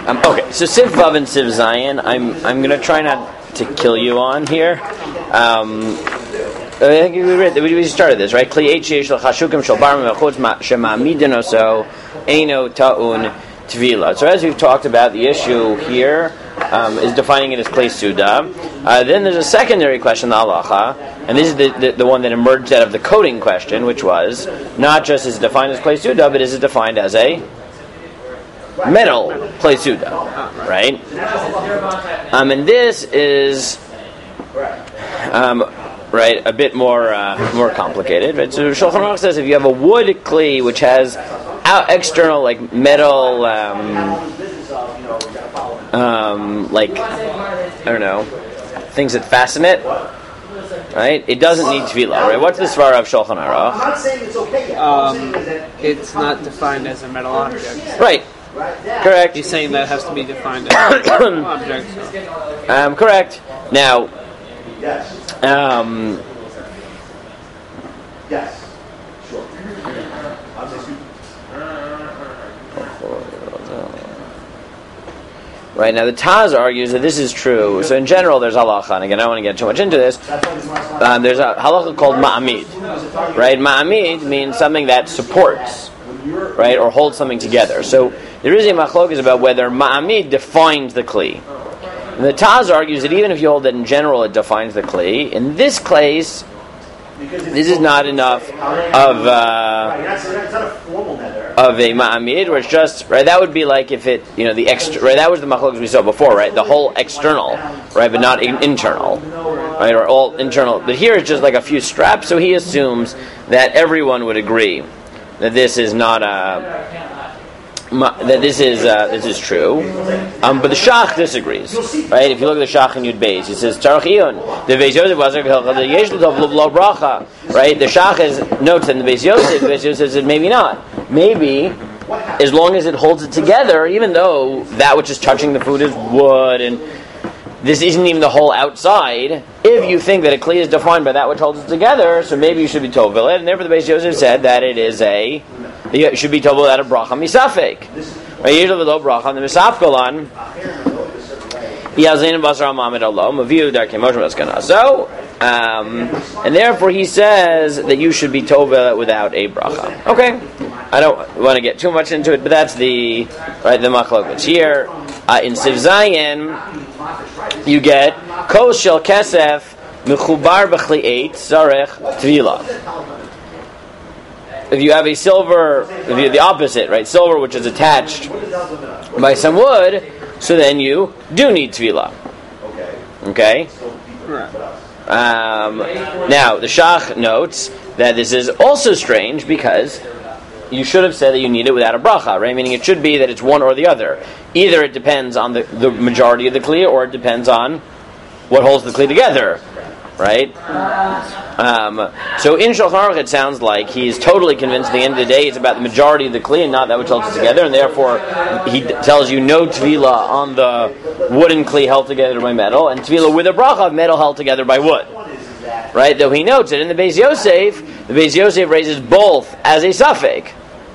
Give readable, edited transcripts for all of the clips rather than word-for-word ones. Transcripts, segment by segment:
Okay, so Siv Vav and Siv Zayin, I'm going to try not to kill you on here. I think we started this, right? Kli H shel chashukim shel barim v'chutz shema'amidin oso eino ta'un tvila. So as we've talked about, the issue here is defining it as Kli Suda. Then there's a secondary question, the halacha, and this is the one that emerged out of the coding question, which was not just is it defined as Kli Suda, but is it defined as a metal Kli Suda, right? And this is right, a bit more complicated. Right? So Shulchan Aruch says if you have a wood kli which has external like metal, like I don't know, things that fasten it, right? It doesn't need tefillah, right? What's the svara of Shulchan Aruch? I'm not saying it's okay. It's not defined as a metal object. Right. Correct. He's saying that has to be defined as a metal object. So. Correct. Now. Yes. Yes. Sure. Right, now the Taz argues that this is true. So in general there's halacha, and again I don't want to get too much into this. There's a halacha called ma'amid. Right, ma'amid means something that supports, right, or holds something together. So there is a machlokas about whether ma'amid defines the kli. And the Taz argues that even if you hold that in general it defines the kli, in this case, this is not enough of a ma'amid, where it's just, right, that would be like if it, the extra, right, that was the machlokas we saw before, right, the whole external, right, but not internal, right, or all internal. But here it's just like a few straps, so he assumes that everyone would agree that this is not that this is true, but the Shach disagrees. Right? If you look at the Shach in Yud Beis, he says Tzarich Iyun. The Beis Yosef was bracha. Right? The Shach notes in the Beis Yosef. The Beis Yosef says maybe not. Maybe as long as it holds it together, even though that which is touching the food is wood and this isn't even the whole outside. If you think that a kli is defined by that which holds it together, so maybe you should be tovel it. And therefore the Beis Yosef said that you should be tovel at a bracha misafek. Right? Usually with bracha the misafkolan. So, and therefore he says that you should be tovel without a bracha. Okay, I don't want to get too much into it, but that's the machlokas here. In Siv Zayin, you get kol shel kesef mechubar b'chli eit zarech tvila. If you have a silver, if you have the opposite, right, silver which is attached by some wood, so then you do need tvila. Okay. Now the Shach notes that this is also strange because you should have said that you need it without a bracha, right? Meaning it should be that it's one or the other. Either it depends on the majority of the kli, or it depends on what holds the kli together, right? So in Shulchan Aruch it sounds like he's totally convinced at the end of the day it's about the majority of the kli and not that which holds it together, and therefore he tells you no tefillah on the wooden kli held together by metal, and tefillah with a bracha of metal held together by wood. Right? Though he notes that in the Beis Yosef raises both as a suffix.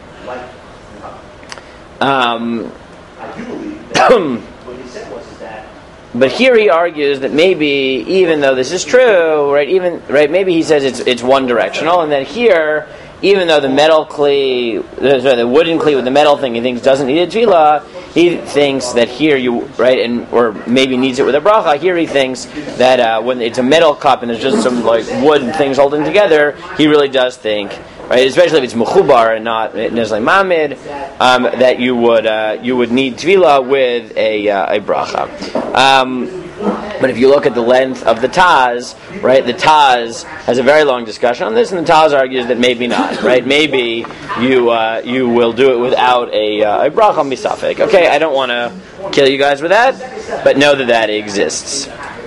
But here he argues that maybe, even though this is true, right, maybe he says it's one directional, and that here, even though the metal kli, the wooden kli with the metal thing, he thinks doesn't need a tefillah, he thinks that here or maybe needs it with a bracha. Here he thinks that when it's a metal cup and there's just some like wood things holding together, he really does think, right, especially if it's mechubar and not necessarily mamid, that you would need tefillah with a bracha. But if you look at the length of the Taz, right, the Taz has a very long discussion on this, and the Taz argues that maybe not, right? Maybe you will do it without a bracha misafek. Okay, I don't want to kill you guys with that, but know that exists.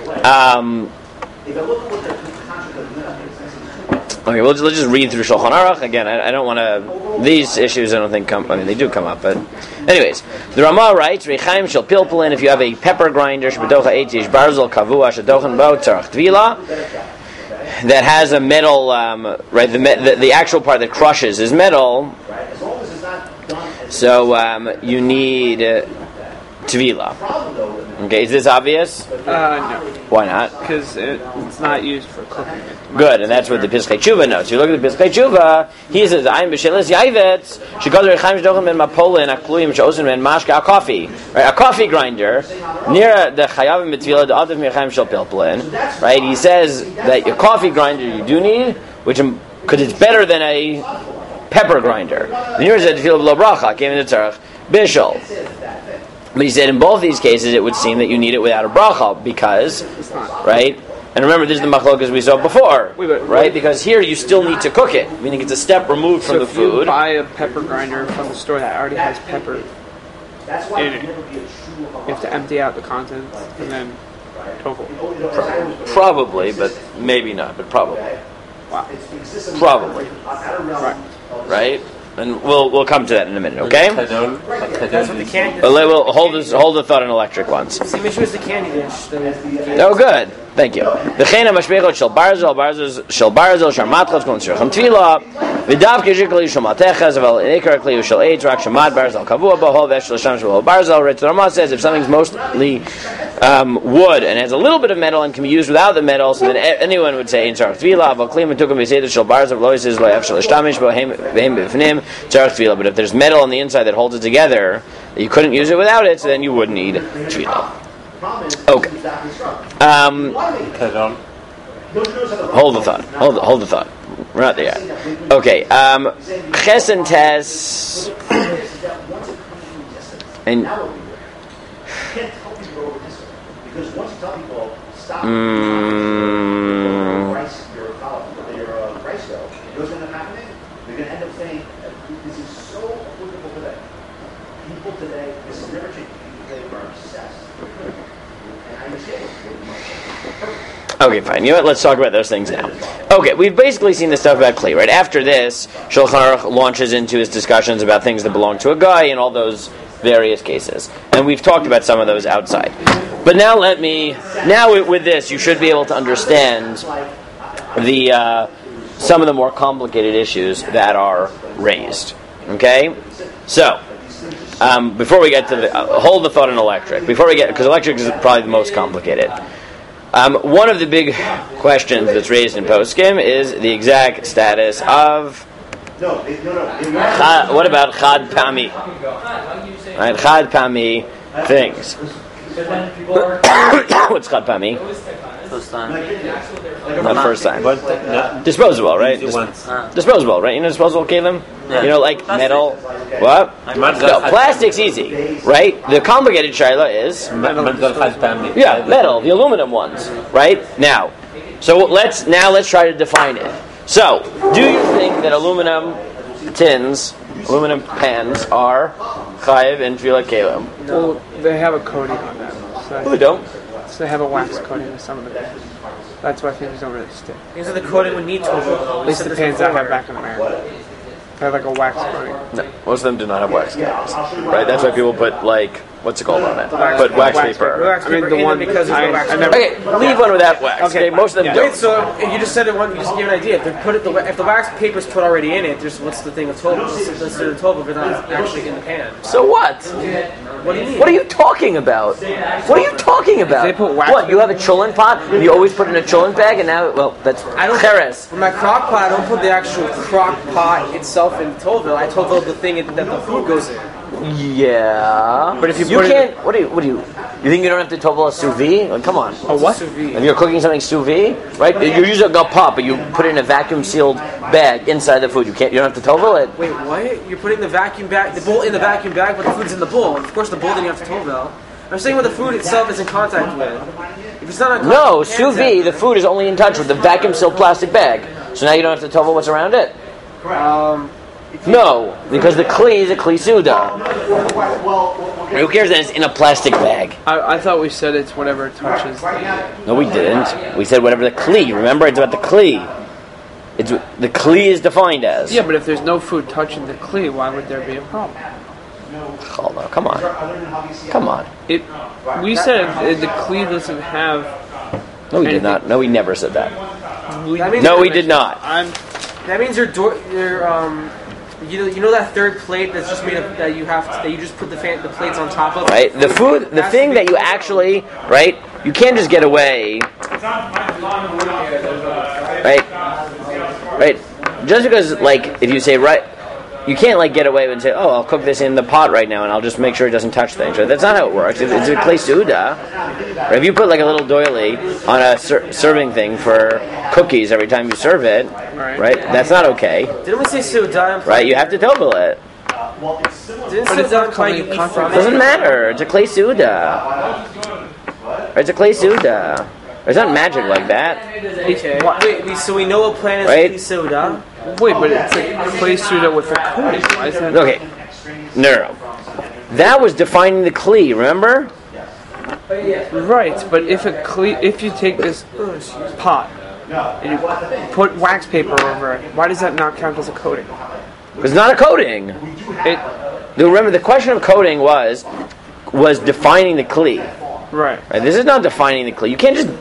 Okay, let's just read through Shulchan Aruch again. I don't want to. These issues I don't think come. I mean, they do come up, but anyways, the Ramah writes: Rechaim shel pilpulin. If you have a pepper grinder, shebetocha eitish barzel kavua shedochen bo tzarach tvila, that has a metal, right? The actual part that crushes is metal. So you need tvila. Okay, is this obvious? No, Why not? because it's not used for cooking it. Good, and that's what the Piskei Tshuva notes. You look at the Piskei Tshuva, he says, "I'm b'sheles yavetz shekazar Chaim Shdochim ben Mapolin akluyim sheosin ben mashka a coffee, right? A coffee grinder near the Chayavim b'tvila the Adav Mechaim Shel Pilpulin, right? He says that your coffee grinder you do need, which because it's better than a pepper grinder. And yours said tefillah below bracha came in the tzarech bishul. But he said in both these cases it would seem that you need it without a bracha because, right? And remember, this is the machlokas we saw before, right? Because here you still need to cook it, meaning it's a step removed from the food. If you buy a pepper grinder from the store that already has pepper in it, you have to empty out the contents and then tofu. Probably, but maybe not. But probably, Wow. probably, Right. right? And we'll come to that in a minute, okay? That's what the candy But we'll hold the thought on electric ones. Same issue as the candy dish. Oh, good. Thank you. V'chein ha'mashpechot shel barzel, shel matchot kol tzircham tvila, v'dav k'shikli shel matechas, v'al eikar kli shel eitz, rak shemat barzel kavua b'hol v'esh l'sham shel barzel. Right, so the Ramah says if something's mostly wood and has a little bit of metal and can be used without the metal, so then anyone would say in tzarech tvila, v'al kli m'tukum v'seder shel barzel, v'lo yisez lo yafshel l'shtamish v'hem b'fnim tzarech tvila. But if there's metal on the inside that holds it together, you couldn't use it without it, so then you would need tvila. Okay. Hold the thought. Hold the thought. We're not there yet. Okay. Ches and Tes. And okay, fine. You know what? Let's talk about those things now. Okay, we've basically seen the stuff about Kli, right? After this, Shulchan Aruch launches into his discussions about things that belong to a guy in all those various cases. And we've talked about some of those outside. But now with this, you should be able to understand some of the more complicated issues that are raised. Okay? So, before we get to hold the thought on electric. Because electric is probably the most complicated. One of the big questions that's raised in Poskim is the exact status of what about Chad Pami? Right, Chad Pami things. What's Chad Pami? First time. Not first time. Disposable, right? Disposable, right? You know disposable, Caleb? Yeah. You know, like Plastic. metal. What? No, plastic's easy, right? The complicated shaila is metal, the aluminum ones, right? Now, so let's try to define it. So, do you think that aluminum pans are chayiv in Tvila Kelim? Well, they have a coating on them. Well, they don't. So they have a wax coating on some of them. That's why things don't really stick. These are the coating we need to. At least the pans I have back in America. They have like a wax coating. No, most of them do not have wax coatings, right? That's why people put what's it called on it? Put wax paper. Wax paper in them because there's no wax. Okay, leave one without wax. Okay, most of them don't. Wait, so if you just said it one, you just give an idea. If they put it, if the wax paper's put already in it, just what's the thing of total? Let's do the total if it's not actually in the pan. So what? What do you mean? What are you talking about? What are you talking about? They put wax What? You have a cholent pot? You always put in a cholent bag, and now, well, that's cheres. For my crock pot, I don't put the actual crock pot itself in Tovil. I Tovil the thing that the food goes in. Yeah, but if you can't. What do you? You think you don't have to tovel a sous vide? Like, come on. A what? Sous vide. If you're cooking something sous vide, right? You use a pot, but you put it in a vacuum sealed bag inside the food. You don't have to tovel it. Wait, what? You're putting the bowl in the vacuum bag, but the food's in the bowl. Of course, the bowl then you have to tovel. I'm saying what the food itself is in contact with. If it's not in contact, No, sous vide. The food is only in touch with the vacuum sealed plastic bag. So now you don't have to tovel what's around it. No, because the kli is a kli suda. Who cares that it's in a plastic bag? I thought we said it's whatever it touches. No, we didn't. We said whatever the kli. Remember, it's about the kli. It's the kli is defined as. Yeah, but if there's no food touching the kli, why would there be a problem? Hold on, come on. We said the kli doesn't have. No, we did not. No, we never said that. That means No, we did not. That means your You know that third plate that's just made of that you just put the plates on top of. Right. The thing that you actually, right? You can't just get away. Right. Right. Just because, like, if you say right. You can't like get away and say, "Oh, I'll cook this in the pot right now, and I'll just make sure it doesn't touch things." Right? That's not how it works. It's a clay suda. Right? If you put like a little doily on a serving thing for cookies every time you serve it, right? That's not okay. Didn't we say suda? Right? You have to tovel it. Didn't suda imply you eat from it? Doesn't matter. It's a clay suda. It's a clay suda. It's not magic like that. Okay. Wait, so we know a plant is Right? clay soda. Wait, but it's a clay suda with a coating. Why is that? Okay. No. That was defining the kli, remember? Right, but if you take this pot and you put wax paper over it, why does that not count as a coating? It's not a coating. Remember, the question of coating was defining the kli. Right. Right? This is not defining the kli. You can't just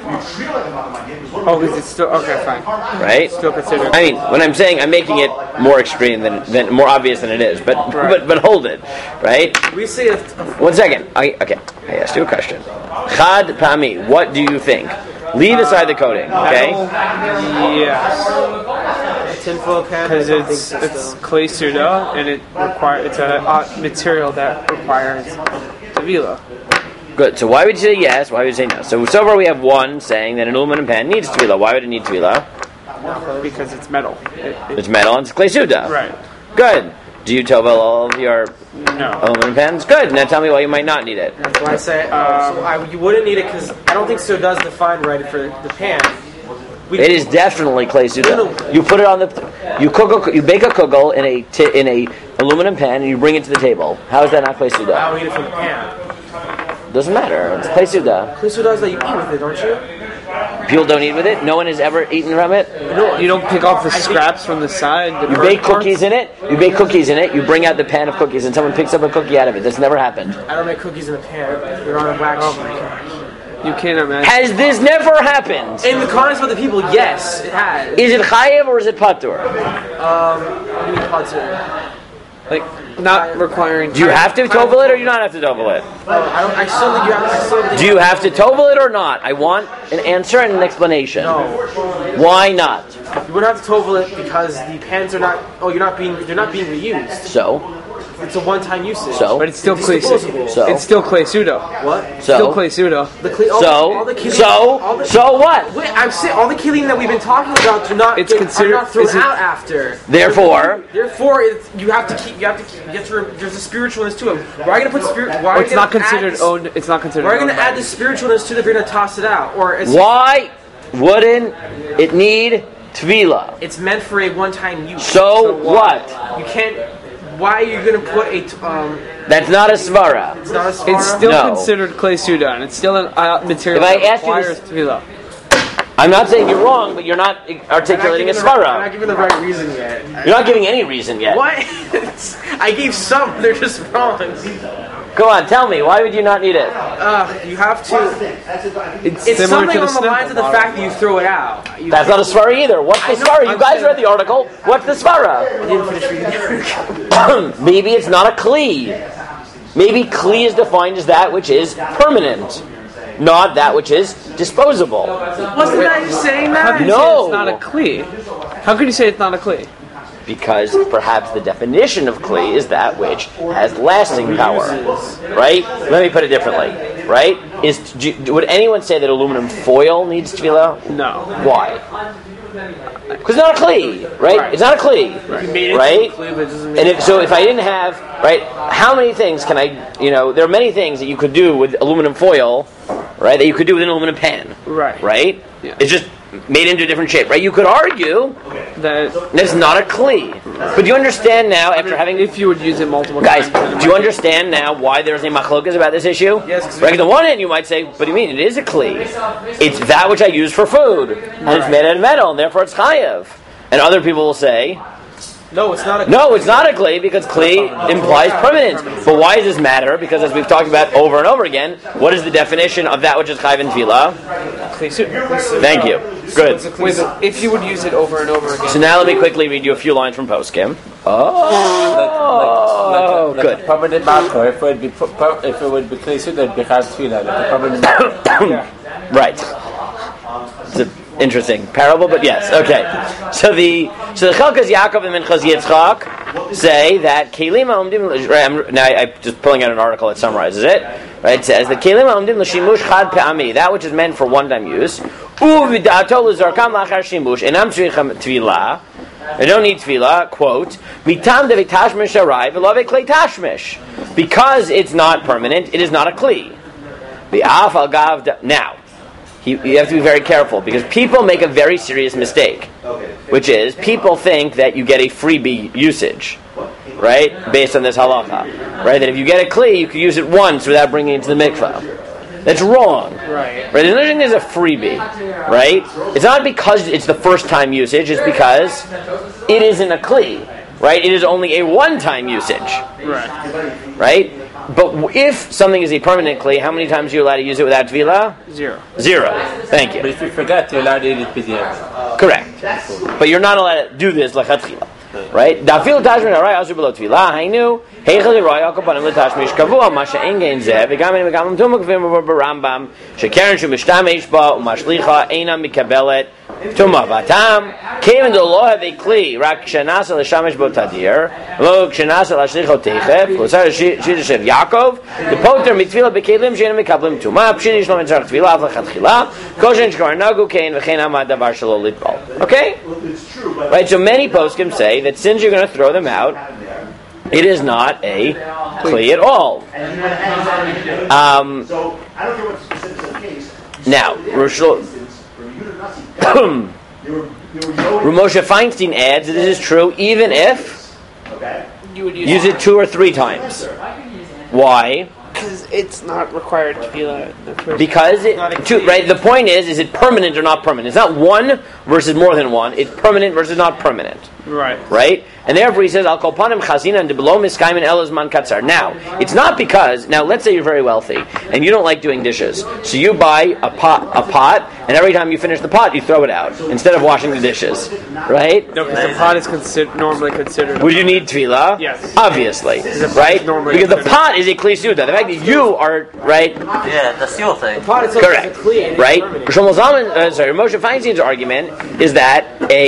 Oh, because it's still okay. Fine. right. Still considered. I mean, when I'm saying I'm making it more extreme than more obvious than it is, but hold it, right? We say if 1 second. I asked you a question. Chad pami. What do you think? Leave aside the coating, okay? Yes. tinfoil cap. Because it's clay suda and it's a material that requires tevila. Good. So why would you say yes? Why would you say no? So far we have one saying that an aluminum pan needs tevila. Why would it need tevila? Because it's metal. It's metal and it's clay suda. Right. Good. Do you tovel all of your No. aluminum pans? Good. Now tell me why you might not need it. That's why I say you wouldn't need it because I don't think so does define right for the pan. It is definitely clay suda. No. You put it on you bake a kugel in a aluminum pan and you bring it to the table. How is that not clay I suda? don't eat it from the pan. Doesn't matter. It's clay suda. Clay soda is that you eat with it, don't you? People don't eat with it. No one has ever eaten from it. No, you don't pick off the scraps from the side. You bake cookies in it. You bake cookies in it. You bring out the pan of cookies, and someone picks up a cookie out of it. That's never happened. I don't make cookies in a pan. They're on a wax sheet. You can't imagine. Has this never happened? In the comments with the people, yes, it has. Is it chayev or is it patur? What do you mean patur? Like, not requiring. Do you have to tovel it or do you not have to tovel it? I still think you have. Do you have to tovel it or not? I want an answer and an explanation. No. Why not? You wouldn't have to tovel it because the pans are not. Oh, they're not being reused. So? It's a one-time usage. So? But it's still clay disposable. suda. It's still clay suda. What? Still clay suda. The clay, all the kelim, So what? Wait, I'm saying all the kelim that we've been talking about are not thrown out after. Therefore, you have to keep. There's a spiritualness to it. Why are you gonna put spirit? Why are It's not considered owned. It's not considered. Why are you gonna add the spiritualness to it if you're gonna toss it out? why wouldn't it need tvila? It's meant for a one-time use. So what? You can't. Why are you going to put a? That's not a svara. It's not a svara? It's still No. considered clay suda, and it's still a material If I that ask you requires this- tevila. I'm not saying you're wrong, but you're not articulating a I'm svara. not giving the right reason yet. You're not giving any reason yet. What? I gave some. They're just wrong. Go on, tell me. Why would you not need it? You have to. It's It's similar something to the on the lines of the snapple fact that you throw it out. That's not a svara either. What's the I know, svara? You I'm guys saying- read the article. What's the svara? I didn't finish reading the article. Maybe it's not a kli. Maybe kli is defined as that which is permanent, not that which is disposable. Wasn't I saying How that? can you No. say it's not a clay? How can you say it's not a clay? Because perhaps the definition of kli is that which has lasting power, right? Let me put it differently, right? Would anyone say that aluminum foil needs tefillah? No. Why? Because it's not a kli, right? It's not a kli, right? And if I didn't have, right, how many things can I, there are many things that you could do with aluminum foil, right, that you could do with an aluminum pan, right? Yeah. It's just made into a different shape, right? You could argue That it's not a kli. But do you understand now, after having... if you would use it multiple Guys, times. do you understand now why there's a machlokas about this issue? Yes. Right, on the one hand, you might say, what do you mean? It is a kli. It's that which I use for food. And it's made out of metal, and therefore it's chayev. And other people will say, No, it's not a. No, it's not a kli because kli implies permanence. But why does this matter? Because as we've talked about over and over again, what is the definition of that which is chayv in tefillah? Thank you. Good. Wait, but if you would use it over and over again. So now let me quickly read you a few lines from Poskim. Oh, good. Like permanent marker. If it would be kli suit, it'd be chayv tefillah. Like a permanent marker. Right. It's an interesting parable, but yes. Okay. So the Chelkas Yaakov and Minchas Yitzchak say that Kelim Ha'omdim. Right, now I'm just pulling out an article that summarizes it. Right, it says that Kelim Ha'omdim l'shimush chad pe'ami, that which is meant for one-time use. U'vidato l'zarkam lachar shimush enam tzricham tefillah. I don't need tefillah. Quote: Mitam de v'tashmish arai v'lo v'klei tashmish. Because it's not permanent, it is not a kli. V'af al gav. Now, you have to be very careful because people make a very serious mistake, which is people think that you get a freebie usage, right? Based on this halacha, right? That if you get a kli, you can use it once without bringing it to the mikvah. That's wrong, right? There's no such thing as a freebie, right? It's not because it's the first time usage; it's because it isn't a kli, right? It is only a one-time usage, right? But if something is a permanent kli, how many times are you allowed to use it without tefillah? Zero. Thank you. But if you forget, you're allowed to eat it b'diavad. Correct. But you're not allowed to do this lechatchila. Right? Dafil tashmin haray asu below tefillah. Hainu heichel roy akopanim letashmish kavua masha engein zeh v'gamin v'gamim tumakvim v'Rambam shekeren shumishtamesh ba umashlicha eina mikabelet tuma vatam came into law have a kli rak shenasa l'shamish bo tadir lo shenasa l'shlicho techef kosar shidish of Yaakov the poter mitfila bekelim sheina mikablim tuma pshidish lo mitzarach tefillah v'lechatchila koshen shkar nagu kein v'chein amad davar shelo litbal. Okay? Right, so many poskim say that since you're going to throw them out, it is not a kli at all. Now, Ramosha Feinstein adds that this is true even if you would use it 2 or 3 times. Why? Because it's not required to be that. Because right. The point is it permanent or not permanent? It's not one versus more than one. It's permanent versus not permanent. Right. Right. And therefore he says, "Al kolpanim chazina and below miskayim and elazman katzar." Now, it's not because let's say you're very wealthy and you don't like doing dishes, so you buy a pot, and every time you finish the pot, you throw it out instead of washing the dishes. Right. No, because the pot is normally considered. Would you need tefillah? Yes. Obviously. Right. Because the pot is a kli suda. The fact that you are right. Yeah, that's your thing. The pot itself Correct. is a kli. Right. Shlomo Zalman, Moshe Feinstein's argument is that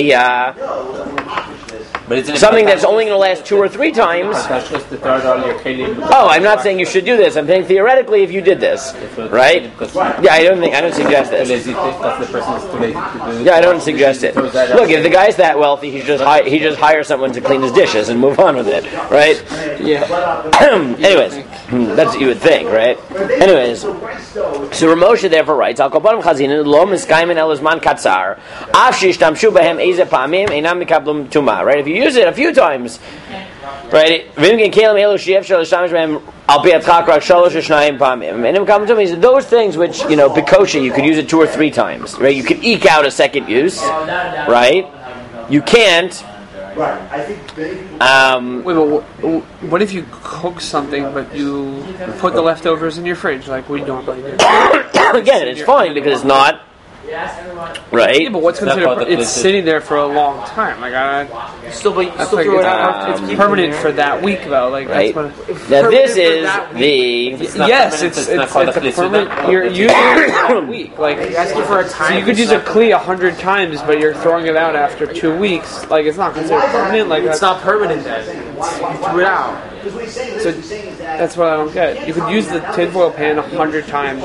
But it's something that's only going to last 2 or 3 times. Oh, I'm not saying you should do this. I'm saying theoretically, if you did this, right? Yeah, I don't suggest this. Yeah, I don't suggest it. Look, if the guy's that wealthy, he just hire someone to clean his dishes and move on with it, right? Yeah. Anyways, that's what you would think, right? Anyways, so Ramosha therefore writes, "Al kolpanim chazina lo miskayim and elazman katzar af shishtamshu behem eze pa'amim einam mikablum tuma." Right? If you use it a few times, right? Those things which, Bikosha, you could use it 2 or 3 times, right? You could eke out a second use, right? You can't. Wait, but what if you cook something but you put the leftovers in your fridge, like we normally do? Again, it's fine because it's not. Right? Yeah, but what's considered? It's sitting there for a long time. Like Still throw it out. it's permanent for that week, though. Like right. That's what. Now this is the. Yes, it's a permanent. You're using it for a week. Like You're asking for a time. so you could use a kli 100 times, but you're throwing it out after 2 weeks. Like it's not considered permanent. Like It's not permanent then. You threw it out. So that's what I don't get. You could use the tinfoil pan 100 times.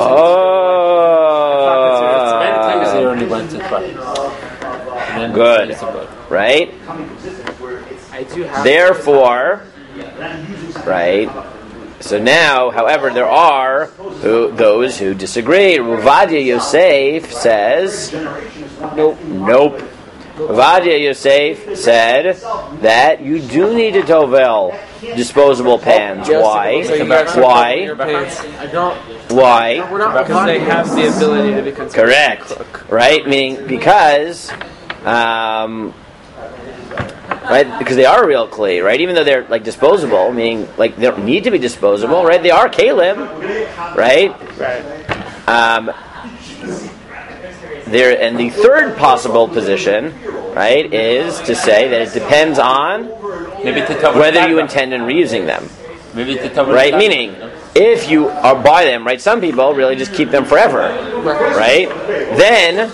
Only once or twice. Good. Right? I do have. Therefore, right? So now, however, there are those who disagree. Ruvadia Yosef says, nope. Ruvadia Yosef said that you do need to tovel disposable pans. Why? Why? I don't. Why? We're not Because they have the ability to be considered. Correct. Right? Meaning because right? Because they are a real kli, right? Even though they're like disposable, meaning like they don't need to be disposable, right? They are kalim, right? Right. And the third possible position, right, is to say that it depends on whether you intend on reusing them, right? Meaning, if you are buy them, right? Some people really just keep them forever, right? Then.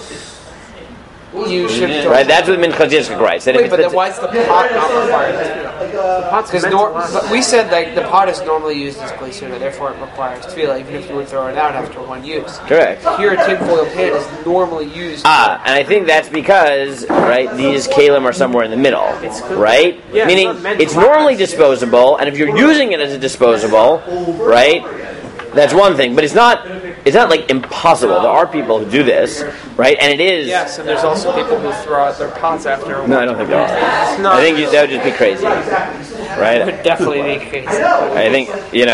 You should. Right, that's what Minchas Yitzchak writes. Wait, but then why is the pot not required? Because we said like the pot is normally used as kli suna, therefore it requires tefillah, even if you would throw it out after one use. Correct. Here, a tinfoil pan is normally used. And I think that's because, right, these kalim are somewhere in the middle, right? Yeah, meaning it's normally disposable, and if you're using it as a disposable, right, that's one thing. But it's not like impossible. There are people who do this, right? And it is. Yes, and there's also people who throw out their pots after. No, I don't think there are. I think that would just be crazy, right? It would definitely be crazy. I think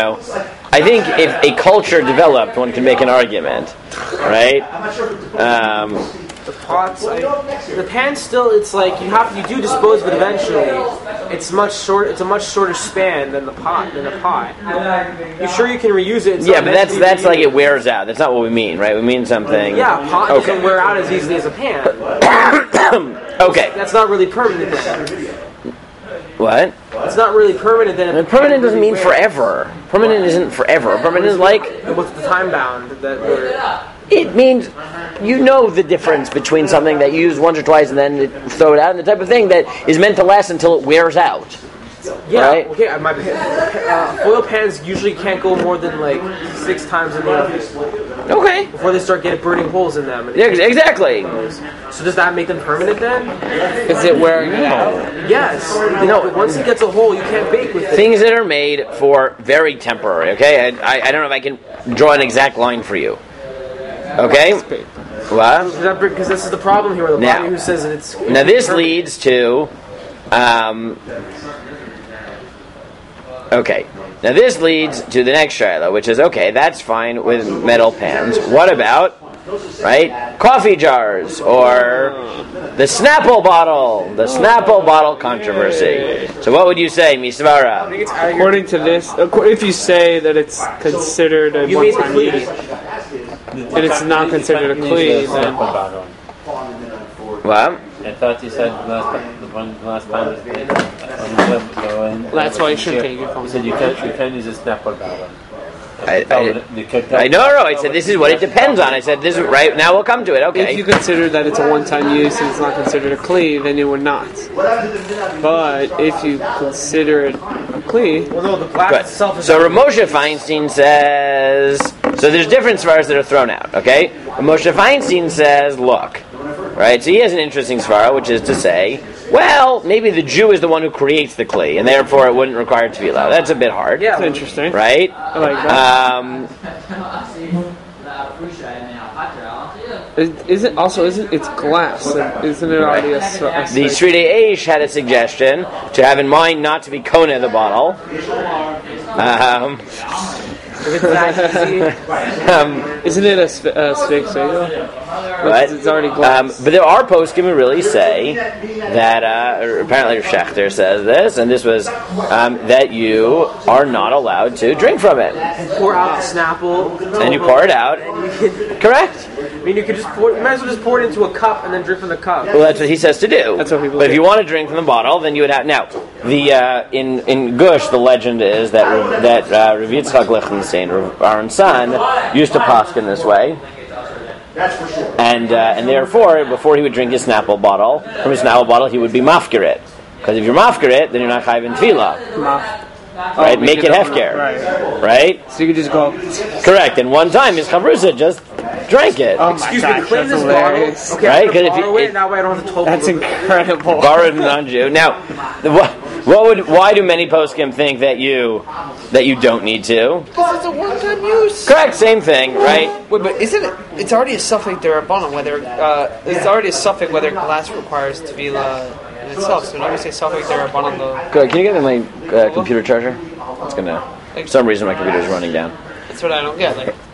if a culture developed, one can make an argument, right? The pots, the pan still. It's like you do dispose of it eventually. It's a much shorter span than the pot. You're sure you can reuse it? Yeah, but that's like it wears out. That's not what we mean, right? We mean something. Yeah, a pot doesn't wear out as easily as a pan. Okay. That's not really permanent then. What? It's not really permanent then. And permanent doesn't mean forever. Permanent isn't forever. Permanent is like. What's the time bound that we're... It means you know the difference between something that you use once or twice and then throw it out, and the type of thing that is meant to last until it wears out. Yeah, right? okay. Foil pans usually can't go more than like 6 times in the oven. Okay. Before they start getting burning holes in them. Yeah, exactly. So does that make them permanent then? Is it wearing it out? Yes. No. Once it gets a hole, you can't bake with it. Things that are made for very temporary. Okay, I don't know if I can draw an exact line for you. Okay. What? Because this is the problem here. The body who says that it's now this leads to. Okay. Now this leads to the next shayla, which is okay. That's fine with metal pans. What about, right, coffee jars or the Snapple bottle? The Snapple bottle controversy. So what would you say, Misvara? According to this, if you say that it's considered a one-time use, and it's not considered a kli, then What? I thought you said last time. that's why you should take it from. You said you can use a Snapple bottle. I know. I said this is what it depends on. I said this is right now. We'll come to it. Okay. If you consider that it's a one-time use and it's not considered a kli, then it would not. But if you consider it a kli, well, no, the glass good. itself is. So Ramosha Feinstein says. So there's different svaras that are thrown out. Okay. Ramosha Feinstein says, look, right. So he has an interesting svara, which is to say, well, maybe the Jew is the one who creates the kli, and therefore it wouldn't require tefillah. That's a bit hard. Yeah, that's interesting. Right? I like that. Isn't it's glass? Isn't it already a the Sridei Eish had a suggestion to have in mind not to be kona the bottle. Isn't it a steak bagel? Right. It's already glass. But there are poskim who really say that, apparently Schechter says this, and this was that you are not allowed to drink from it. Pour out the Snapple. And you pour it out. Correct. I mean, you might as well just pour it into a cup and then drink from the cup. Well, that's what he says to do. That's what people But do. if you want to drink from the bottle, then you would have. Now, in Gush, the legend is that Rav Yitzchak Lichtenstein, Aaron's son, used to paskin this way. That's for sure. And therefore, before he would drink his Snapple bottle, from his Snapple bottle, he would be mafkir it. Because if you're mafkir it, then you're not chayv in tefillah. Right? Make it hefker. Right? So you could just go. Correct. And one time, his chavrusa just drank it. Oh Excuse my me, gosh, clean that's this hilarious. bottle. Okay, Right? I'm gonna 'Cause if borrow you- it, now I don't have to total. That's incredible. Borrowed non-Jew. Now, why do many poskim think that you don't need to? Because it's a one-time use. Correct. Same thing. Right? Wait, but isn't it? It's already a suffix derabbanan. Whether it's already a suffix whether glass requires tefillah in itself. So whenever you say suffix derabbanan, Good. Can you get my computer charger? It's gonna. For some reason, my computer's running down. that's what I don't get. Like,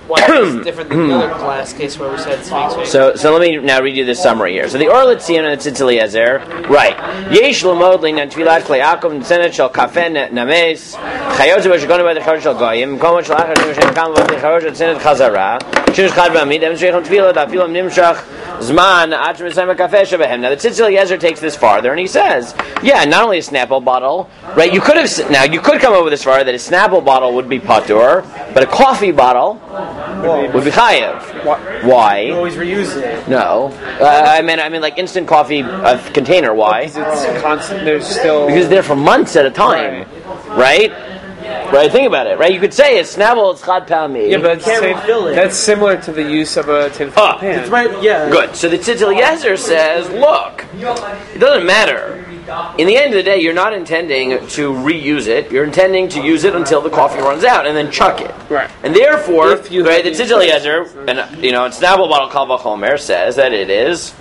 Why is it different than the other last case where we said swing? So let me now read you this summary here. So the Or L'Tzion and the Tzitz Eliezer, right? Yesh l'mod l'inyan tfilat klei Yaakov n'tzenet shel kafen names chayot zeh shegonu b'dechor shel goyim komot shel achar shem kam b'dechor shel tzenet chazara shenish chad b'amid em sheichon tfilat afilam nimshach zman ad shemesayim ha'kafeh shebehem. Now the Tzitz Eliezer takes this farther and he says, yeah, not only a Snapple bottle, right? You could come up with this far that a Snapple bottle would be patur, but a coffee bottle would be chayev. Why? You always reuse it. No, I mean like instant coffee container. Why? Because it's constant. There's still Because they're for months at a time, right? Right. Think about it. Right. You could say it's Snapple, it's chad pa'ami. yeah, but it's Can't refill it. that's similar to the use of a tin foil pan. It's right. Yeah. Good. So the Tzitz Eliezer says, look, it doesn't matter. In the end of the day, you're not intending to reuse it. You're intending to use it until the coffee runs out and then chuck it. Right. And therefore, If you right, the have Tzitz Eliezer, and and Snapple bottle Kal Vachomer says that it is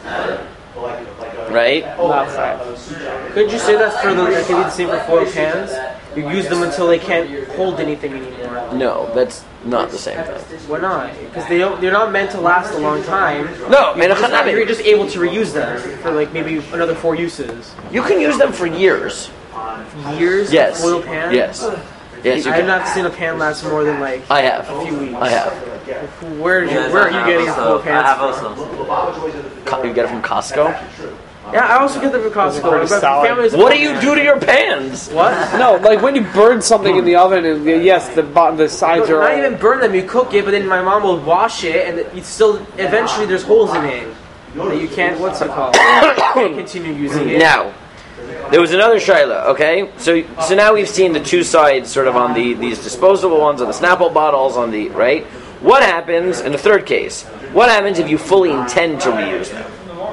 right. Couldn't you say that's for it could be the same for foil pans? You use them until they can't hold anything anymore. No, that's not the same thing. Why not? Because they're not meant to last a long time. No, You're just able to reuse them for like maybe another 4 uses. you can use them for years. Years. Yes. Foil pan. Yes. Yes, you I have can. not seen a pan last more than like I have. a few weeks. I have. Where are you getting your foil pans from? You get it from Costco. Yeah, I also get them from Costco. But solid. families- What do you do to your pans? What? No, like when you burn something in the oven, and yes, the sides are. Not even burn them. You cook it, but then my mom will wash it, and you still eventually there's holes in it that you can't. What's it called? You can't continue using it. Now, there was another shaila. Okay, so now we've seen the two sides, sort of on these disposable ones, on the Snapple bottles, on the right. What happens in the third case? What happens if you fully intend to reuse them?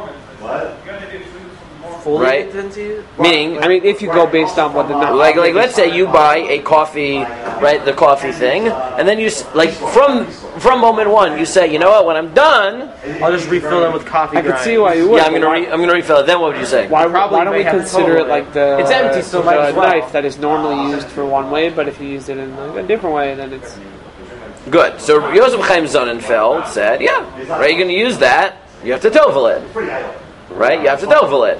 Fully Right. into- Meaning, I mean, if you go based on what the like let's say you buy a coffee, right, the coffee thing, and then you from moment one you say, you know what, when I'm done, I'll just refill them with coffee. I could grind. see why you would. yeah, I'm gonna refill it. Then what would you say? Why Probably don't we may have consider it total like the It's empty, so might as well. knife that is normally used for one way, but if you use it in like a different way, then it's Good. So Yosef Chaim Sonnenfeld said, yeah, right, you're going to use that, you have to tovel it. Right? You have to tovel it.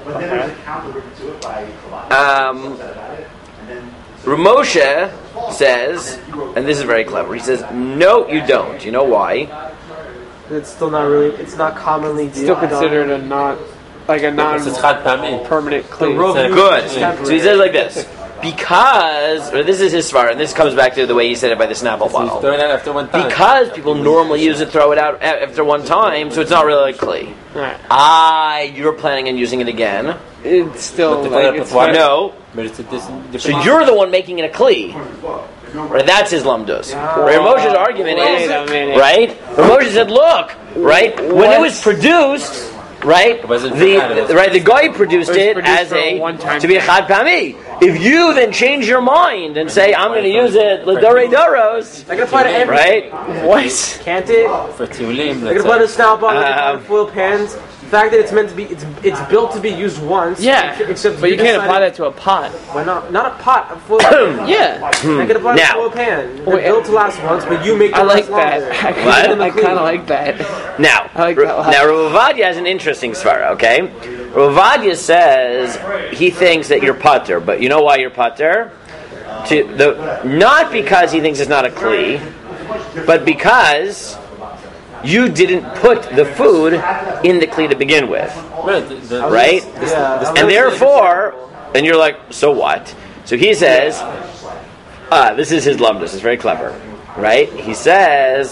Ramosha says, and this is very clever, he says, no, you don't. You know why? It's still not really. It's not commonly still considered a not like a It's chad pa'ami. non-permanent clean. Good. So he says like this. Because, or this is his svara, and this comes back to the way he said it by the Snapple bottle. Throw it out after one time. Because people normally use it, throw it out after one time, so it's not really like kli. Right. You're planning on using it again. It's still But the like color it's of water- not- No. But it's a different. So you're the one making it a kli. Right, that's his lumdus. Right, Moshe's argument Wait is, a minute. right? Moshe said, look, right, when it was produced, right, wasn't bad, it was- the guy produced was it produced as for a one-time to be a chad pa'ami. If you then change your mind and say, I'm going to use it l'dorei doros, I can apply to everything. right? What? Can't it? For tiulim, I can apply to let's say. Snapple. I can apply to foil pans. The fact that it's meant to be, it's built to be used once. Yeah, Except but you can't apply that to a pot. Why not? Not a pot. A foil pan. Yeah, I can apply to Now- a foil pan. They're Wait, built to last once, but you make I them like last that. longer. What? I kind of like that. Now, I like that a lot. now Rav Ovadia has an interesting svara, okay? Rav Ovadia says he thinks that you're pater, but you know why you're pater? Not because he thinks it's not a kli, but because you didn't put the food in the kli to begin with, right? Yeah. And therefore, and you're like, so what? So he says, this is his lumdus, it's very clever, right? He says,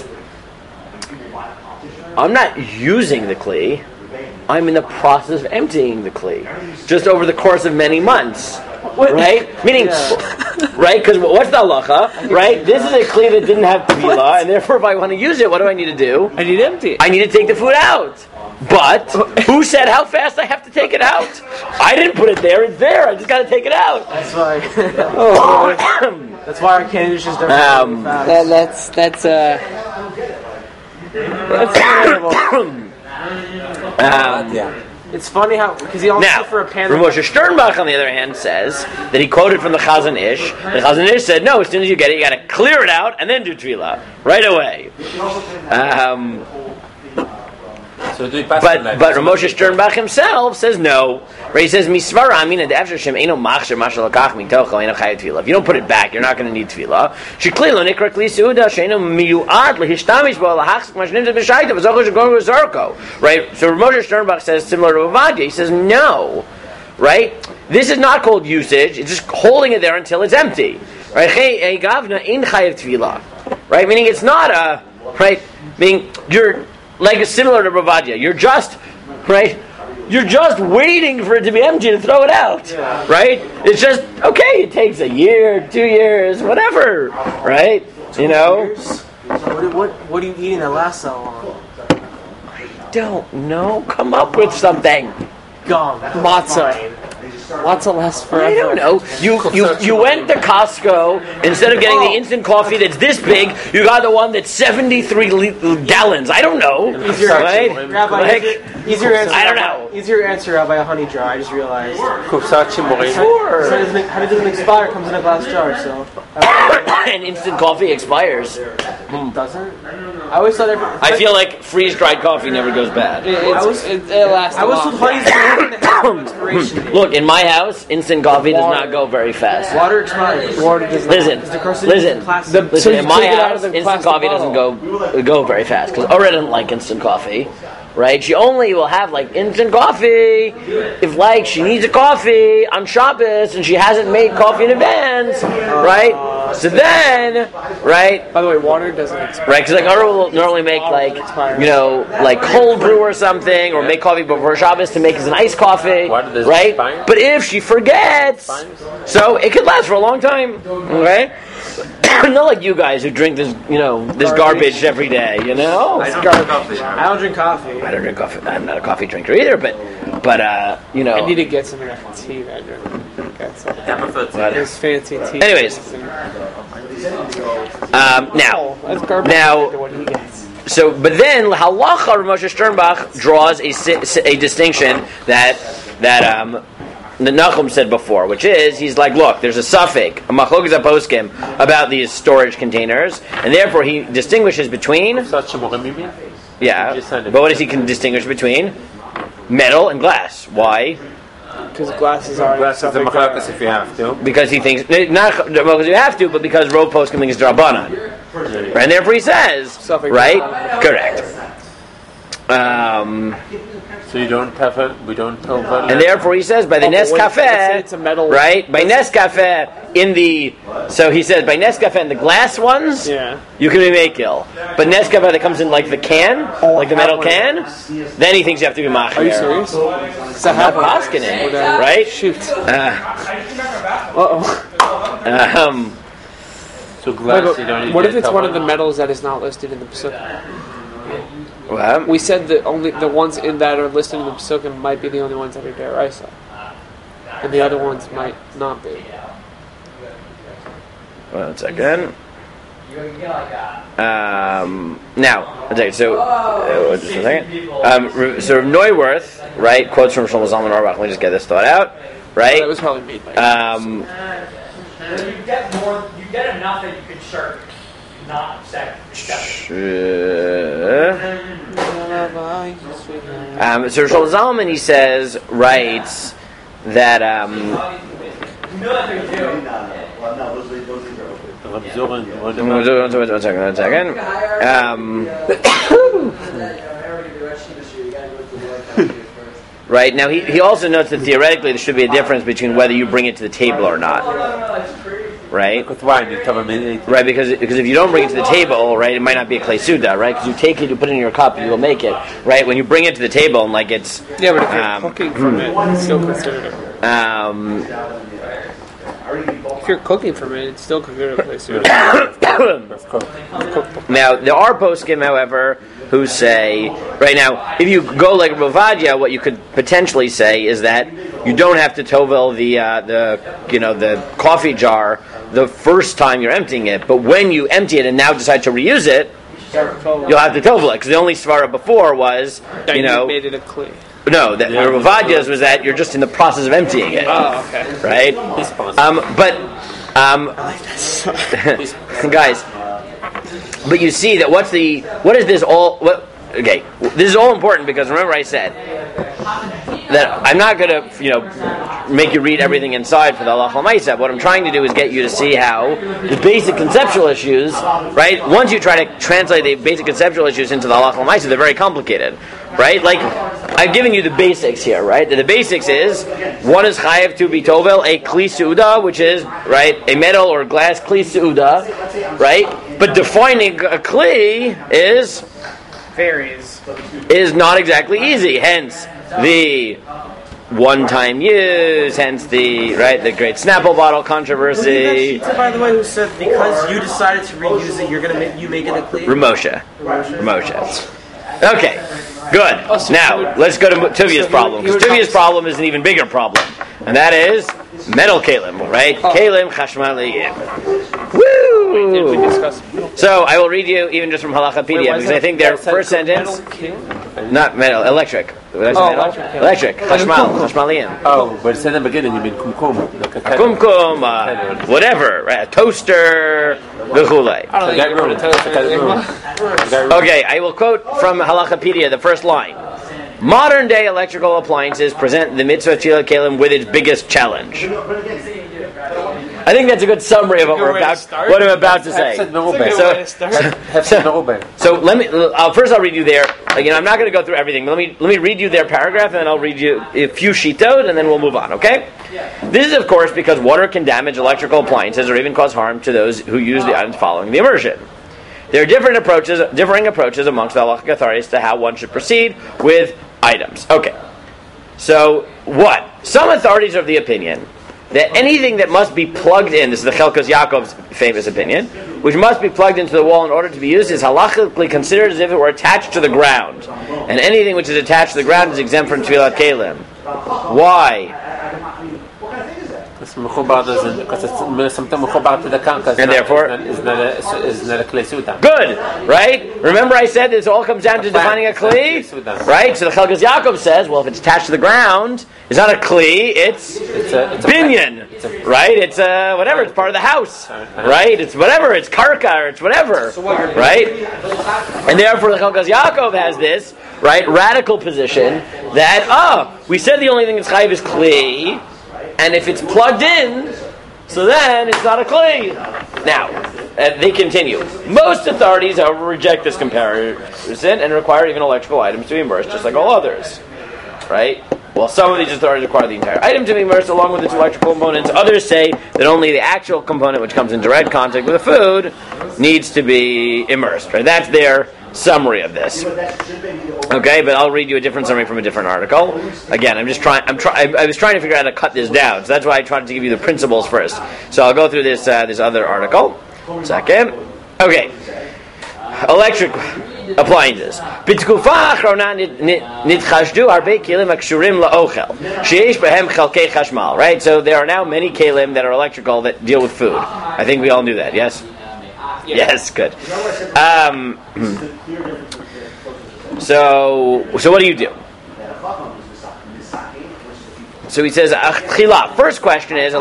I'm not using the kli, I'm in the process of emptying the kli, just over the course of many months. Right? Meaning, right? Because what's the halacha? Right? This is a kli that didn't have tefillah, and therefore if I want to use it, what do I need to do? I need empty. I need to take the food out. But who said how fast I have to take it out? I didn't put it there. It's there. I just got to take it out. That's why. That's why our candidates just don't. That's incredible. Yeah. It's funny how because he also Now, for a pan. Rav Moshe Sternbach, on the other hand, says that he quoted from the Chazon Ish. The Chazon Ish said, no, as soon as you get it, you got to clear it out and then do tefillah right away. So do But Rav Moshe Sternbach himself says no. Right? He says misvara amina de'after shem eino machsher mashal lakach mitocho eino chayav tefillah. If you don't put it back, you're not going to need tefillah. Shekli lo nikra kli seuda sheino miyuad lehishtamish bo lahachzik mashnim zebeshayta v'zocho shegor v'zorko. Right? So Rav Moshe Sternbach says similar to Ovadia. He says no. Right? This is not called usage. It's just holding it there until it's empty. Right? Hey gavna in chayav tefillah. Right? Meaning it's not a right. Meaning you're like it's similar to Ravadia. You're just right. You're just waiting for it to be empty to throw it out, right? It's just okay. It takes a year, 2 years, whatever, right? You know. What are you eating that lasts so long? I don't know. Come up with something. Gum, Matzah. Matzah lasts forever. I don't know. You went to Costco, instead of getting the instant coffee that's this big, you got the one that's 73 gallons. I don't know. Right? Rabbi, easier answer. I don't know. Easier answer, Rabbi. A honey jar. I just realized. Sure. Honey doesn't expire. Comes in a glass jar. So. And instant coffee expires. Doesn't? I always thought. I feel like freeze-dried coffee never goes bad. It lasts. I was told honey's the expiration date. Look, in my house, instant coffee does not go very fast. Water expires. Water does not. Listen. So you In my take it out house, of the instant plastic coffee doesn't go very fast because Ora doesn't like instant coffee, right? She only will have like instant coffee if like she needs a coffee on Shabbos and she hasn't made coffee in advance, right? So then, right? By the way, water doesn't expire. Right, because like Ora will normally make like like cold brew or something, or make coffee before Shabbos to make as an iced coffee, right? But if she forgets, so it could last for a long time, right? Not like you guys who drink this, this garbage every day, I don't drink coffee. I don't drink coffee. I'm not a coffee drinker either, but I need to get some of that tea that I drink. It's fancy tea. Anyways, now, What he gets. so, but then Halacha Rav Moshe Sternbach draws a distinction that the Nachum said before, which is, he's like, look, there's a suffix, a machlokas haposkim, about these storage containers, and therefore he distinguishes between, but what does he can distinguish between? Metal and glass. Why? Because glass is already the machlokas if you have to. Because he thinks, not because you have to, but because Rov poskim is Drabanan. Right? And therefore he says, right? Correct. So we don't have and therefore he says by the Nescafe, it's a metal, right? By Nescafe so he says by Nescafe in the glass ones, you can be makil. But Nescafe that comes in like the can, like the metal can, then he thinks you have to be machmir. Are you serious? It's not Koskinen, right? Shoot. So glass, you don't need. What if it's one of the metals that is not listed in the Pesukim? What? We said that only the ones that are listed in the Pesukim might be the only ones that are deraisa, and the other ones might not be. One second. Now, okay, so just a second. So Neuwirth, right, quotes from Shlomo Zalman Auerbach. Let me just get this thought out, right? That was probably made by. You get enough that you could shirk, not accept. So Shlomo Zalman, he says, writes that. One second. Right, now he also notes that theoretically there should be a difference between whether you bring it to the table or not. Right? Right, because if you don't bring it to the table, right, it might not be a clay suda, right? Because you take it, you put it in your cup, you will make it, right? When you bring it to the table and like it's But if you're cooking from it, it's still considered. If you're cooking from it, it's still considered a clay suda. Now there are poskim, however, who say right now if you go like Ravadia, what you could potentially say is that you don't have to tovel the coffee jar the first time you're emptying it, but when you empty it and now decide to reuse it, you'll have to tovel it because the only svara before was you made it a clay. No, that Ravadia's was that you're just in the process of emptying it. Oh, okay. Right? Guys, but you see that what is this all? Okay, this is all important because remember I said that I'm not going to, make you read everything inside for the halacha l'maaseh. What I'm trying to do is get you to see how the basic conceptual issues, right? Once you try to translate the basic conceptual issues into the halacha l'maaseh, they're very complicated, right? Like I've given you the basics here, right? The basics is one is chayev to be tovel, a kli seuda, which is right a metal or glass kli seuda, right? But defining a kli is not exactly easy. Hence the one-time use. Hence the great Snapple bottle controversy. By the way, who said because you decided to reuse it, you make it a clean? Ramosha. Okay, good. Now let's go to Tuvia's problem, because Tuvia's problem is an even bigger problem, and that is metal kalim, right? Kalim chashmaliyim. Woo! So I will read you even just from Halachapedia because I think their first sentence, not metal, electric. Electric. Chashmaliyim. Oh, but it said in the beginning you mean kumkum. Kumkum, whatever, right? A toaster, v'chulei. Okay, I will quote from Halachapedia the first line. Modern day electrical appliances present the mitzvah tefillah kelim with its biggest challenge. I think that's a good summary of what I'm about to say. So let me. First, I'll read you there. I'm not going to go through everything. But let me read you their paragraph, and then I'll read you a few shitot, and then we'll move on. Okay? This is, of course, because water can damage electrical appliances or even cause harm to those who use the items following the immersion. There are differing approaches amongst the halachic authorities to how one should proceed with items. Okay. So what? Some authorities are of the opinion that anything that must be plugged in, this is the Chelkas Yaakov's famous opinion, which must be plugged into the wall in order to be used, is halachically considered as if it were attached to the ground. And anything which is attached to the ground is exempt from Tfilat Kelim. Why? Because it's something mechubar to the kanka, and therefore is not a kli suda. Good, right? Remember I said this all comes down to defining a kli, right? So the Chelkas Yaakov says, well, if it's attached to the ground, it's not a kli, it's binyan, right? It's whatever, it's part of the house, right? It's whatever, it's karka, or it's whatever, right? And therefore the Chelkas Yaakov has this, right, radical position that, we said the only thing that's chayiv is kli, and if it's plugged in, so then it's not a kli. Now, they continue. Most authorities, however, reject this comparison and require even electrical items to be immersed, just like all others. Right? Well, some of these authorities require the entire item to be immersed along with its electrical components. Others say that only the actual component, which comes in direct contact with the food, needs to be immersed. Right? That's their summary of this. Okay, but I'll read you a different summary from a different article. Again, I was trying to figure out how to cut this down, so that's why I tried to give you the principles first. So I'll go through this other article. Second. Okay. Electric appliances. בתקופה האחרונה נתחשדו הרבה כלים הקשורים לאוכל שיש בהם חלקי חשמל. Right? So there are now many kelim that are electrical that deal with food. I think we all knew that, yes? Yes, good. So what do you do? So he says, first question is,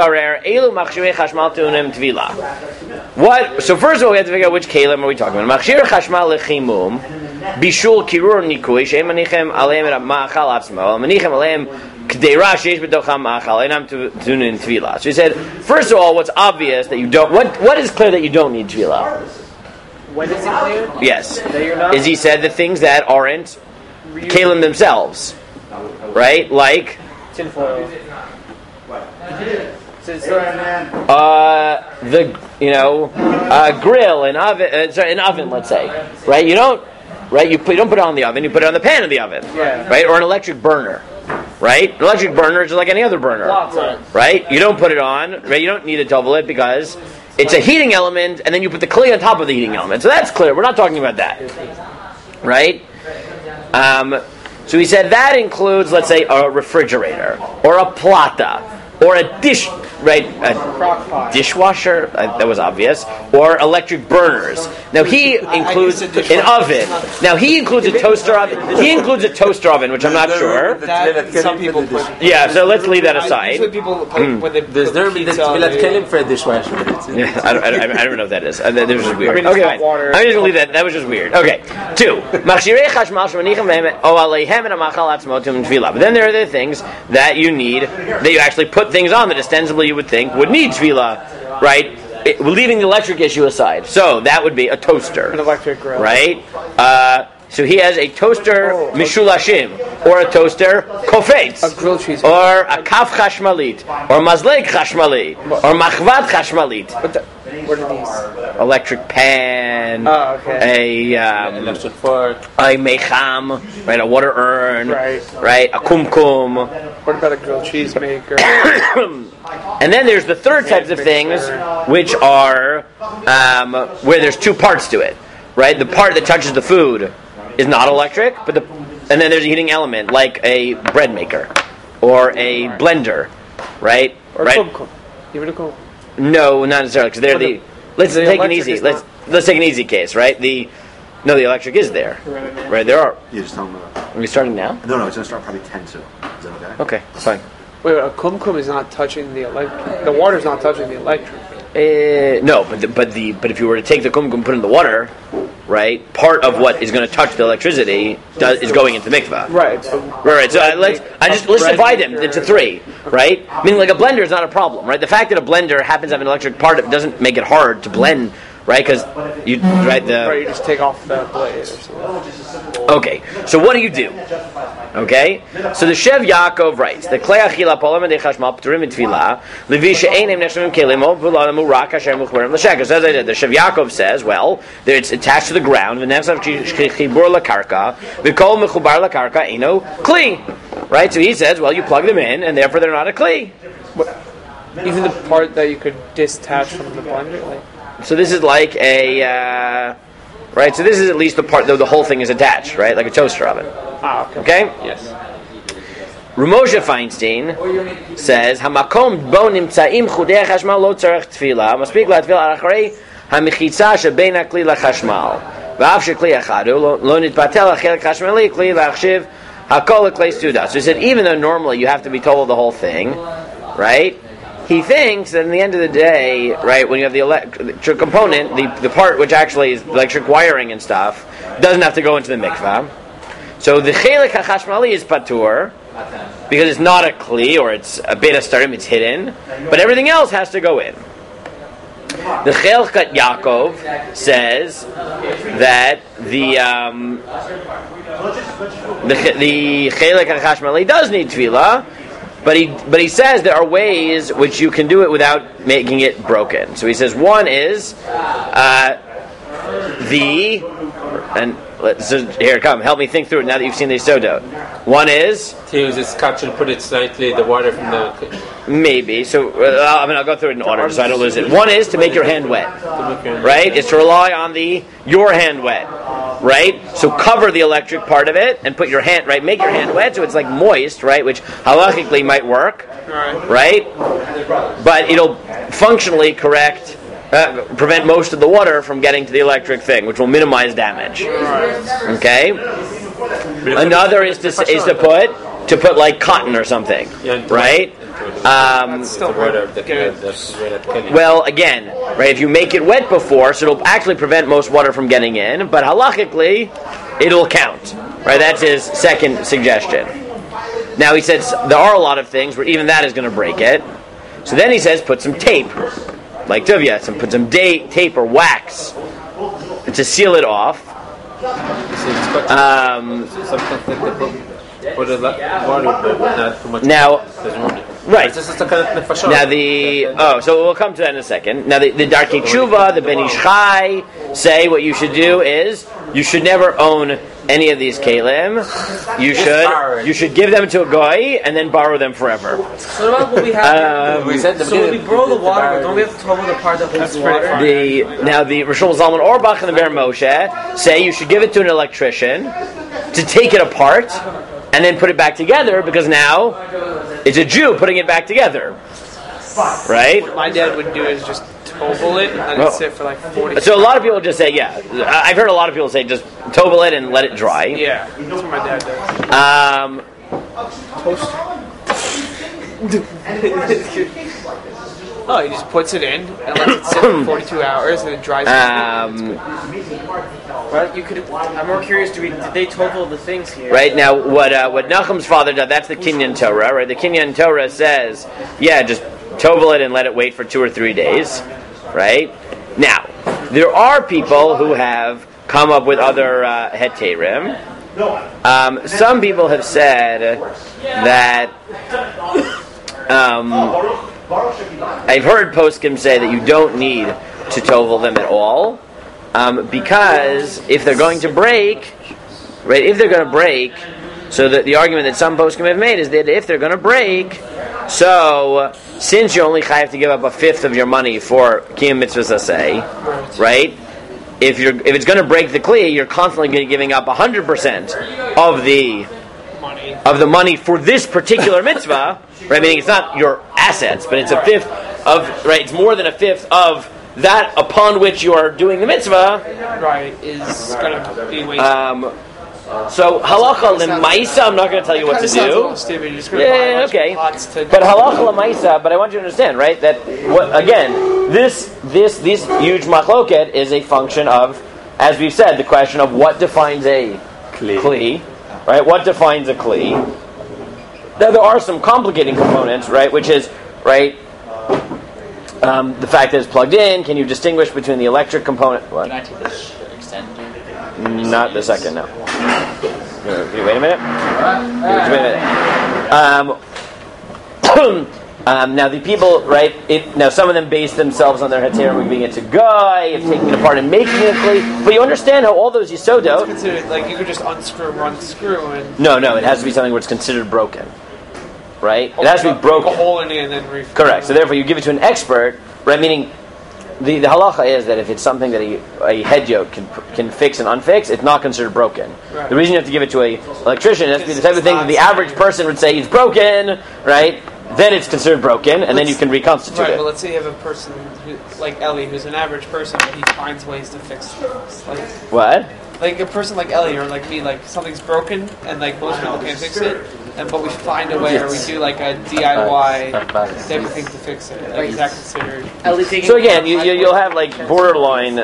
what? So first of all, we have to figure out which kelim are we talking about. Machshir chashmal lechimum, bishul kirur nikui, she'em manichem aleim et ma'achal atzmo, manichem aleim k'deira she'esh b'tocham ma'achal, einam tunin tvila. So he said, first of all, what's obvious that you don't, what is clear that you don't need tvila? When is it clear? Yes. Is he said the things that aren't kelim themselves, right? Like tinfoil. Grill, an oven, let's say, right? You don't put it on the oven. You put it on the pan of the oven, right? Or an electric burner, right? An electric burner is just like any other burner, right? You don't put it on, right? You don't need a tovelet because it's a heating element, and then you put the clay on top of the heating element. So that's clear. We're not talking about that, right? So he said that includes, let's say, a refrigerator or a plata or a dish right, a dishwasher, that was obvious, or electric burners. Now he includes an oven. Now he includes a toaster oven. He includes a toaster oven, which I'm not sure. That some people put. Yeah, so let's leave that aside. Usually people put when they There's cook normally pizza, Tvilat they- Kelim for a dishwasher. Yeah, I don't know what that is. That was just weird. I mean, it's Okay, hot fine. water. I'm just gonna leave that. That was just weird. Okay, 2. Machshirei chashmal shemanichim behem o aleihem and amachal atzmotim and tefillah. But then there are the things that you need, that you actually put things on that ostensibly you would think would need tefillah, right? Leaving the electric issue aside. So that would be a toaster, an electric grill. right? So he has a toaster mishulashim, or a toaster kofetz, A grilled cheese. or a kaf chashmalit, or mazleg chashmali, or machvat chashmalit. What are these? Electric pan, Oh, okay. Electric fork. a mecham, right? A water urn, Right. A kumkum. What about a grilled cheese maker? And then there's the third types of things, which are where there's two parts to it, right? The part that touches the food is not electric, and then there's a heating element like a bread maker or a blender, right? Or right? kumkum. Even a kumkum. No, not necessarily, because they're the. Let's the take an electric easy. is Let's take an easy case, right? The electric is there, right? There are. You just tell them. Are we starting now? No, it's going to start probably 10 to. Is that okay? Okay, fine. Wait, a kumkum is not touching the electric. The water's not touching the electric. No, but if you were to take the kumkum and put it in the water, right? Part of what is going to touch the electricity is going into the mikvah. Right. So Right. So let's divide them into 3, right? I mean, like a blender is not a problem, right? The fact that a blender happens to have an electric part of it doesn't make it hard to blend, right? Because you you just take off the blade or something. Okay, so what do you do? Okay, so the Shev Yaakov writes the Klei Achila Polam and Chashmal Pturim Tefillah Levi She'enim Neshlamim Kelimo V'Lanamu Rak Hashem Uchmerim L'Sheker. So as I did, the Shev Yaakov says, well, it's attached to the ground. V'Nefsav Chibur LaKarka V'Kol Mechubar LaKarka Eno Kli. Right, so he says, well, you plug them in, and therefore they're not a Kli. Even the part that you could detach from the blender, like So this is like a right. So this is at least the part though the whole thing is attached, right, like a toaster oven. okay. Okay. Yes. Ramosha Feinstein says, "Hamakom bo nimtzaim chudei chashmal lo tzarich tefila. Maspik latfil acharei hamichitza shebein hakli lachashmal. V'av shekli achadu lo nitbatel achelek chashmali kli lachshiv hakol klei suda." So he said, even though normally you have to be told the whole thing, right? He thinks that in the end of the day, right, when you have the electric component, the part which actually is electric wiring and stuff, doesn't have to go into the mikvah. So the chelik hachashmali is patur, because it's not a kli, or it's a beta starim, it's hidden, but everything else has to go in. The Chelkat Yaakov says that the chelik hachashmali does need tefillah, but he says there are ways which you can do it without making it broken. So he says one is here, come, help me think through it now that you've seen the Yisodot. One is To use a scotch and put it slightly the water from the. maybe. So I'll go through it in order so I don't lose it. One is to make your hand wet, right? It's to rely on your hand wet, right? So cover the electric part of it and put your hand, right? Make your hand wet so it's like moist, right? Which halachically might work, right? But it'll functionally prevent most of the water from getting to the electric thing, which will minimize damage. Okay. Another is to put like cotton or something, right? Well, again, right? If you make it wet before, so it'll actually prevent most water from getting in, but halachically, it'll count, right? That's his second suggestion. Now he says there are a lot of things where even that is going to break it. So then he says put some tape, like Tuvia, put some tape or wax to seal it off. Now, right. Now so we'll come to that in a second. Now the Darkei Tshuva, the Ben Ish Chai say what you should do is you should never own any of these kelim. You should give them to a goy and then borrow them forever. So what about what we have? So when we borrow the water, don't we have to trouble the part that holds the water? Now the Rishon Zalman Auerbach and the Ber Moshe say you should give it to an electrician to take it apart and then put it back together, because now it's a Jew putting it back together. right? What my dad would do is just tovel it and let Well, it sit for like 40. So a lot of people just say, yeah. I've heard a lot of people say just tovel it and let it dry. Yeah, that's what my dad does. Oh, he just puts it in and lets it sit for 42 hours and it dries. Well, you could. I'm more curious. Did they total the things here? Right now, what Nachum's father did, that's the Kinyan Torah, right? The Kinyan Torah says, yeah, just tovel it and let it wait for 2 or 3 days, right? Now, there are people who have come up with other heterim. Some people have said that I've heard poskim say that you don't need to tovel them at all, because if they're going to break, right? If they're going to break, so that the argument that some poskim have made is that if they're going to break, so since you only have to give up a fifth of your money for kiyum mitzvahs aseh, right? If it's going to break the kli, you're constantly going to be giving up 100% of the money for this particular mitzvah, right? Meaning it's not your assets, but it's a fifth of, right? It's more than a fifth of that upon which you are doing the mitzvah. Right, is going to be wasted. So halacha lemaisa, I'm not going to tell you what to do. Stupid. You're just going to buy a bunch Okay. of pots to But halacha lemaisa, but I want you to understand, right? That this huge machloket is a function of, as we've said, the question of what defines a kli, right? What defines a kli? Now there are some complicating components, right? Which is, right, the fact that it's plugged in. Can you distinguish between the electric component? What? Can I take this extend? Not the second, no. Can you wait a minute? Now the people, right? Now some of them base themselves on their heterim being it to guy, of taking it apart and making it clean. But you understand how all those yisodo. It's considered like you could just unscrew, and No, it has to be something where it's considered broken, right? It has to be broken. Poke a hole in it and then Correct. So therefore, you give it to an expert, right? Meaning, the halacha is that if it's something that a head yoke can fix and unfix, it's not considered broken. Right. The reason you have to give it to an electrician has to be the type of thing that the average person would say is broken, right? Then it's considered broken, and then you can reconstitute Right, it. but let's say you have a person like Ellie, who's an average person, but he finds ways to fix things. What? Like a person like Ellie or like me, like something's broken and like most people can't fix it, but we find a way, or we do like a DIY type of thing to fix it. Like is that considered? So again, you'll have like borderline.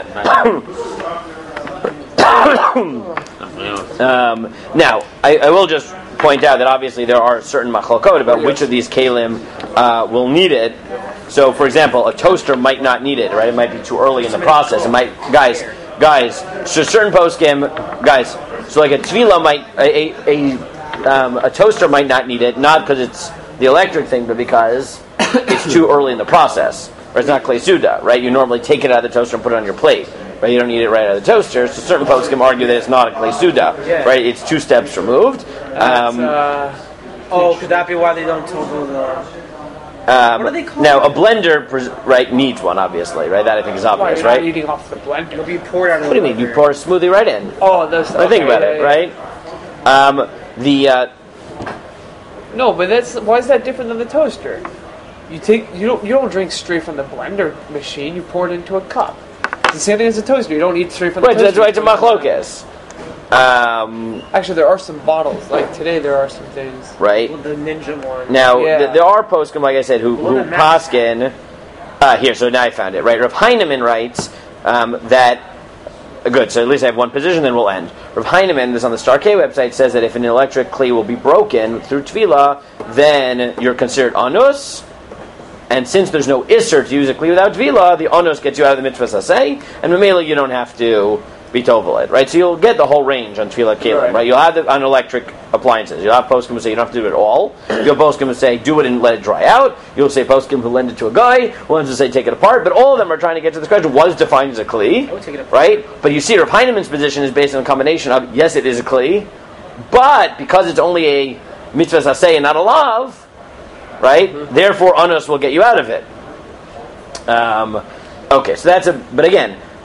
Now, I will just point out that obviously there are certain machlokot about which of these kalim will need it. So, for example, a toaster might not need it, right? It might be too early in the process. It might, guys. So certain poskim, guys. So like a tvila might, a toaster might not need it, not because it's the electric thing, but because it's too early in the process. Or it's not klei suda, right? You normally take it out of the toaster and put it on your plate. Right, you don't need it right out of the toaster. So certain folks can argue that it's not a klei suda, right? It's 2 steps removed. Could that be why they don't total the? What are they called? Now, a blender, right, needs one, obviously, right? That I think is obvious, You're not right? eating off the blender. It'll be poured out of. What do you mean? You pour a smoothie right in. Oh, those. Think about it, right? No, but why is that different than the toaster? You don't drink straight from the blender machine. You pour it into a cup. It's the same thing as a toaster. You don't eat straight from the toaster. Right, that's right. It's a machlokes. Actually, there are some bottles. Like today, there are some things. Right. The ninja one. Now, Yeah. there are poskim, like I said, who paskin. Here, so now I found it. Right, Rav Heinemann writes that. Good. So at least I have one position. Then we'll end. Rav Heinemann, this on the Star K website, says that if an electric kli will be broken through tefillah, then you're considered anus. And since there's no isser to use a kli without tefillah, the anus gets you out of the mitzvah saseh, and memela you don't have to be tovel it, right? So you'll get the whole range on tefillah kelim, right? You'll have it on electric appliances. You'll have poskim who say you don't have to do it at all. You'll have poskim who say do it and let it dry out. You'll say poskim who lend it to a guy. Ones who say take it apart. But all of them are trying to get to this question: was defined as a kli, right? But you see, Rav Heinemann's position is based on a combination of yes, it is a kli, but because it's only a mitzvah saseh and not a lav, right? Mm-hmm. Therefore, anus will get you out of it. Okay, so that's but again.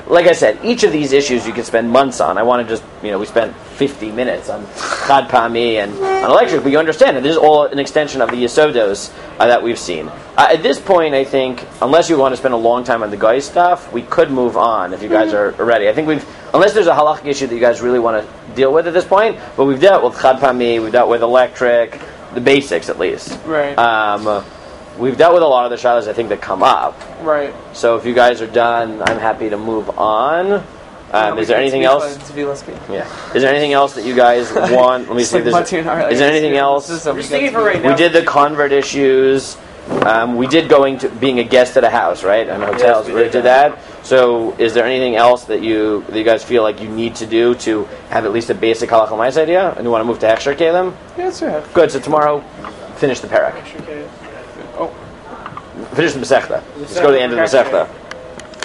like I said, each of these issues you could spend months on. I want to just, we spent 50 minutes on Chad Pami and on electric, but you understand that this is all an extension of the Yesodos that we've seen. At this point, I think, unless you want to spend a long time on the guy stuff, we could move on if you guys are ready. I think unless there's a halachic issue that you guys really want to deal with at this point, but we've dealt with Chad Pami, we've dealt with electric, the basics at least. Right. We've dealt with a lot of the shadows I think that come up. Right. So if you guys are done, I'm happy to move on. Is there anything else? Yeah. Is there anything else that you guys want? Let me see. Is there anything else? Just thinking for right now. We did the convert issues. We did being a guest at a house, right? And hotels. Yes, we did that. So is there anything else that you guys feel like you need to do to have at least a basic halachah l'maisa idea? And you want to move to Hechsher Kalim? Yes, sir. Good. So tomorrow, finish the parak. Oh. Finish the Masechta. Let's go to the end of the Masechta.